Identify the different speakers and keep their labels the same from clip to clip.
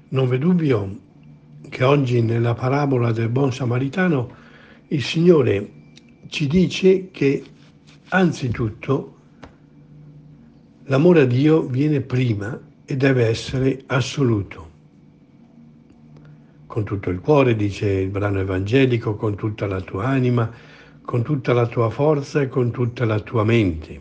Speaker 1: Non v'è dubbio che oggi nella parabola del buon samaritano il Signore ci dice che anzitutto l'amore a Dio viene prima e deve essere assoluto. Con tutto il cuore, dice il brano evangelico, con tutta la tua anima, con tutta la tua forza e con tutta la tua mente.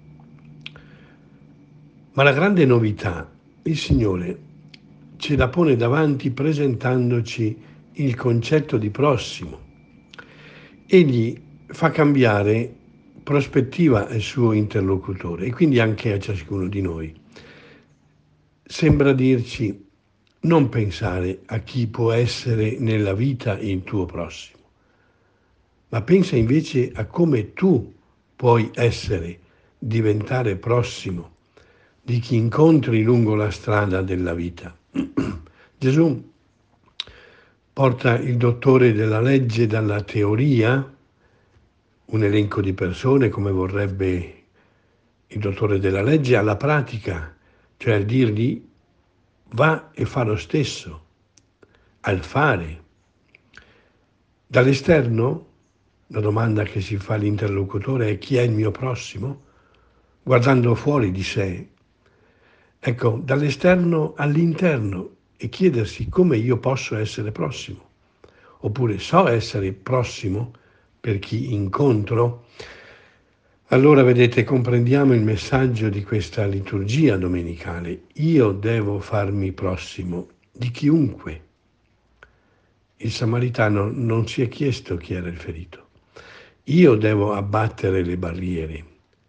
Speaker 1: Ma la grande novità, il Signore ce la pone davanti presentandoci il concetto di prossimo. Egli fa cambiare prospettiva al suo interlocutore e quindi anche a ciascuno di noi. Sembra dirci: non pensare a chi può essere nella vita il tuo prossimo, ma pensa invece a come tu puoi diventare prossimo di chi incontri lungo la strada della vita. Gesù porta il dottore della legge dalla teoria, un elenco di persone come vorrebbe il dottore della legge, alla pratica, cioè al dirgli va e fa lo stesso, al fare. Dall'esterno, la domanda che si fa l'interlocutore è: chi è il mio prossimo? Guardando fuori di sé. Ecco, dall'esterno all'interno e chiedersi come io posso essere prossimo. Oppure so essere prossimo per chi incontro? Allora, vedete, comprendiamo il messaggio di questa liturgia domenicale. Io devo farmi prossimo di chiunque. Il samaritano non si è chiesto chi era il ferito. Io devo abbattere le barriere.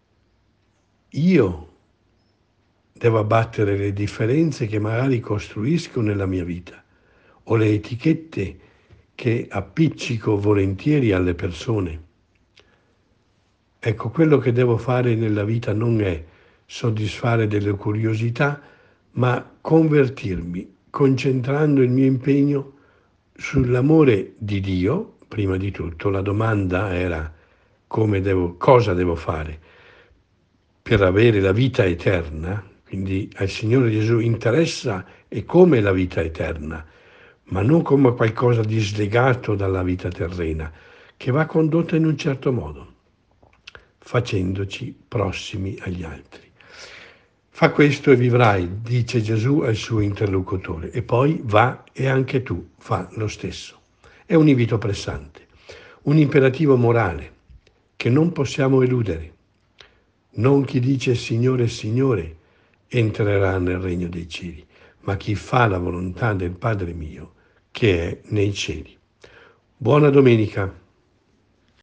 Speaker 1: Io devo abbattere le differenze che magari costruisco nella mia vita o le etichette che appiccico volentieri alle persone. Ecco, quello che devo fare nella vita non è soddisfare delle curiosità, ma convertirmi, concentrando il mio impegno sull'amore di Dio. Prima di tutto, la domanda era cosa devo fare per avere la vita eterna. Quindi al Signore Gesù interessa e come la vita eterna, ma non come qualcosa di slegato dalla vita terrena, che va condotta in un certo modo, facendoci prossimi agli altri. Fa questo e vivrai, dice Gesù al suo interlocutore, e poi va e anche tu fa lo stesso. È un invito pressante, un imperativo morale che non possiamo eludere. Non chi dice Signore, Signore entrerà nel regno dei cieli, ma chi fa la volontà del Padre mio che è nei cieli. Buona domenica.